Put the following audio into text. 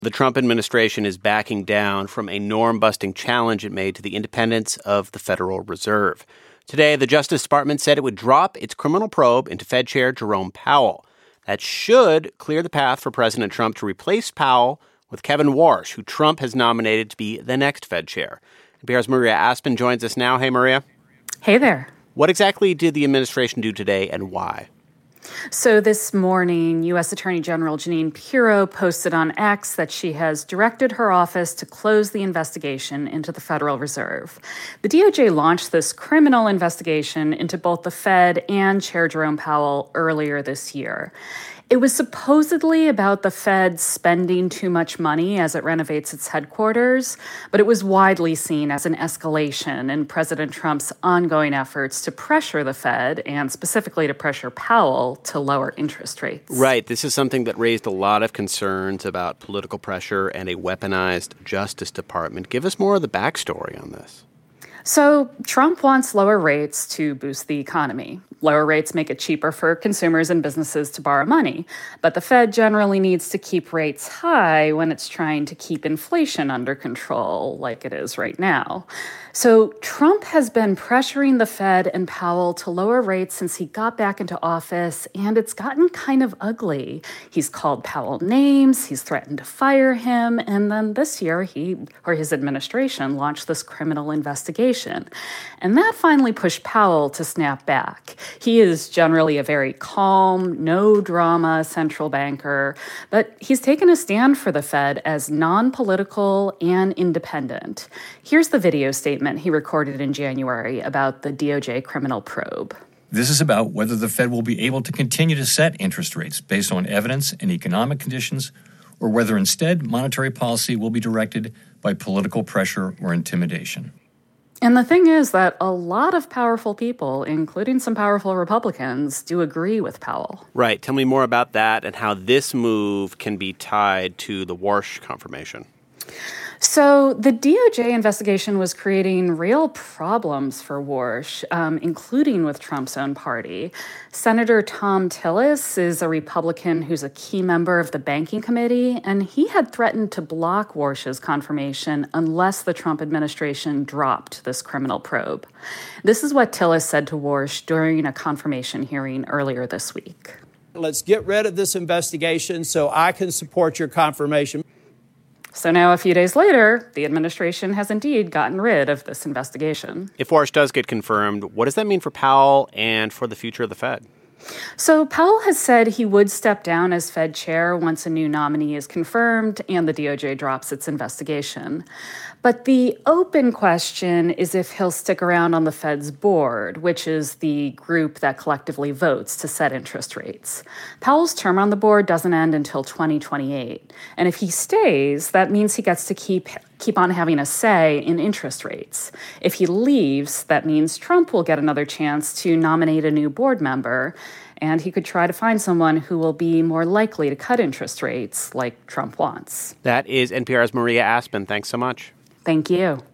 The Trump administration is backing down from a norm-busting challenge it made to the independence of the Federal Reserve. Today, the Justice Department said it would drop its criminal probe into Fed Chair Jerome Powell. That should clear the path for President Trump to replace Powell with Kevin Warsh, who Trump has nominated to be the next Fed chair. NPR's Maria Aspen joins us now. Hey, Maria. Hey there. What exactly did the administration do today and why? So this morning, U.S. Attorney General Jeanine Pirro posted on X that she has directed her office to close the investigation into the Federal Reserve. The DOJ launched this criminal investigation into both the Fed and Chair Jerome Powell earlier this year. It was supposedly about the Fed spending too much money as it renovates its headquarters, but it was widely seen as an escalation in President Trump's ongoing efforts to pressure the Fed, and specifically to pressure Powell, to lower interest rates. Right. This is something that raised a lot of concerns about political pressure and a weaponized Justice Department. Give us more of the backstory on this. So Trump wants lower rates to boost the economy. Lower rates make it cheaper for consumers and businesses to borrow money. But the Fed generally needs to keep rates high when it's trying to keep inflation under control, like it is right now. So Trump has been pressuring the Fed and Powell to lower rates since he got back into office, and it's gotten kind of ugly. He's called Powell names, he's threatened to fire him, and then this year his administration launched this criminal investigation. And that finally pushed Powell to snap back. He is generally a very calm, no-drama central banker, but he's taken a stand for the Fed as non-political and independent. Here's the video statement he recorded in January about the DOJ criminal probe. This is about whether the Fed will be able to continue to set interest rates based on evidence and economic conditions, or whether instead monetary policy will be directed by political pressure or intimidation. And the thing is that a lot of powerful people, including some powerful Republicans, do agree with Powell. Right. Tell me more about that and how this move can be tied to the Warsh confirmation. So the DOJ investigation was creating real problems for Warsh, including with Trump's own party. Senator Thom Tillis is a Republican who's a key member of the Banking Committee, and he had threatened to block Warsh's confirmation unless the Trump administration dropped this criminal probe. This is what Tillis said to Warsh during a confirmation hearing earlier this week. Let's get rid of this investigation so I can support your confirmation. So now, a few days later, the administration has indeed gotten rid of this investigation. If Warsh does get confirmed, what does that mean for Powell and for the future of the Fed? So Powell has said he would step down as Fed chair once a new nominee is confirmed and the DOJ drops its investigation. But the open question is if he'll stick around on the Fed's board, which is the group that collectively votes to set interest rates. Powell's term on the board doesn't end until 2028. And if he stays, that means he gets to keep on having a say in interest rates. If he leaves, that means Trump will get another chance to nominate a new board member, and he could try to find someone who will be more likely to cut interest rates like Trump wants. That is NPR's Maria Aspen. Thanks so much. Thank you.